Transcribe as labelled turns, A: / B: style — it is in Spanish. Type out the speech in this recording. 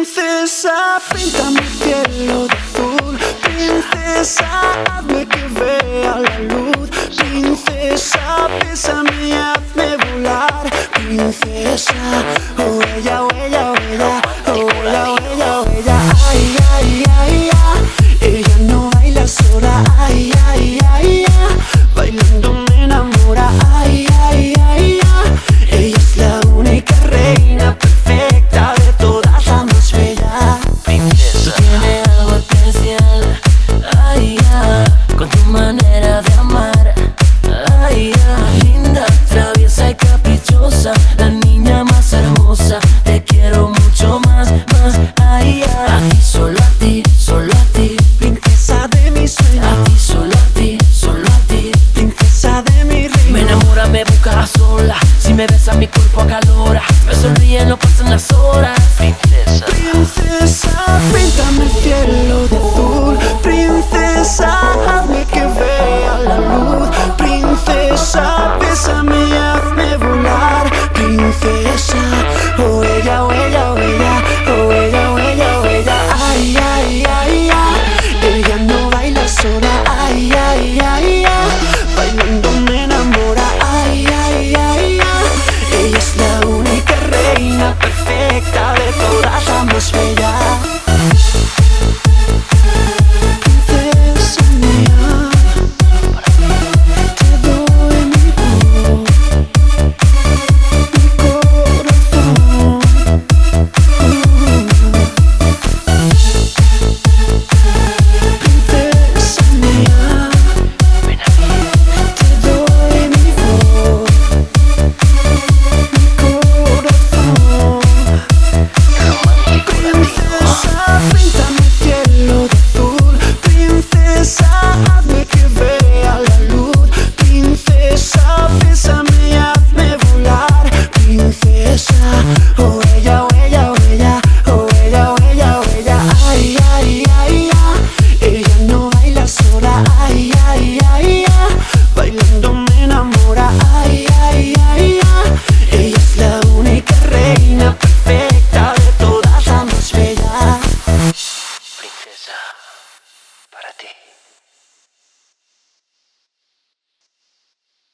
A: Princesa, pinta mi cielo de azul. Princesa, hazme que vea la luz. Princesa, bésame y hazme volar. Princesa, oh ella, oh ella, oh ella, oh ella, oh ella, oh ella. Ay, ay, ay, ay, ella no baila sola. Ay, ay, ay, ay, bailando me enamora. Ay, ay, ay, ay, ella es la única reina perfecta de todas, la más bella.
B: Princesa, tú tienes algo especial. Ay, ya, con tu manera de amar. Ay, ya, linda, traviesa y caprichosa, la niña más hermosa. Te quiero mucho más, más. Ay, ya, a ti, solo a ti, solo a ti.
A: Princesa de mis sueños,
B: A ti, solo a ti, solo a ti.
A: princesa de mi reino.
B: Me enamora, me busca a sola. Si me besa mi cuerpo acalora. Me sonríe, no pasan las horas. Princesa.